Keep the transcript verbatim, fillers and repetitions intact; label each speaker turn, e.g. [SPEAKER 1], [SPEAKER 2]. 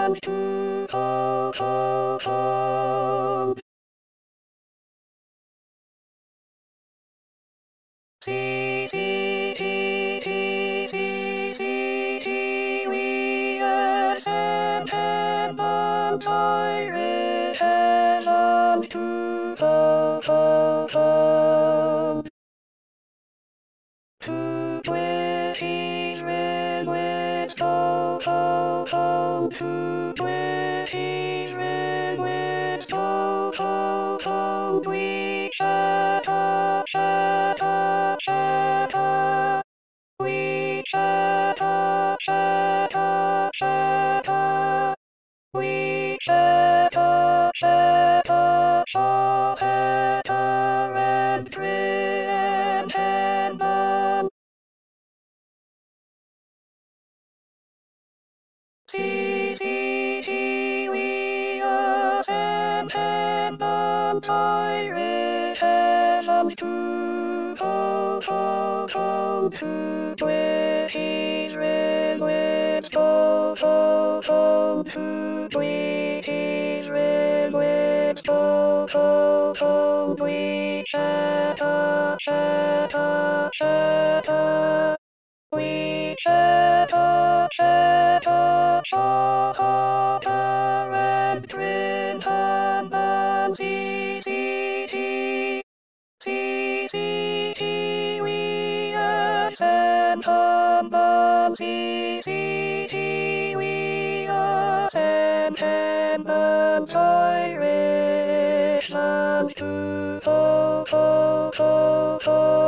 [SPEAKER 1] hands to hold, hold, hold. C, C, D, D, C, C, D, we ascend heaven, pirate heavens to hold, hold, hold. To British redwoods, go, go, go. To British redwoods, go, go, go. We shatter, shatter, shatter. We shatter, shatter, shatter. We shatter, shatter, shatter, and trim heaven. C, C, D, we ascend heaven, pirate heavens to hold, hold, hold. To British redwoods, go, go, go. To British redwoods, go, go, go. We shatter, shatter, shatter. We shatter, shatter, shatter, and trim heaven. C, C, D, C, C, D, we ascend heaven. C, C, D, we ascend heaven. Irish lands to hold, hold, hold, hold.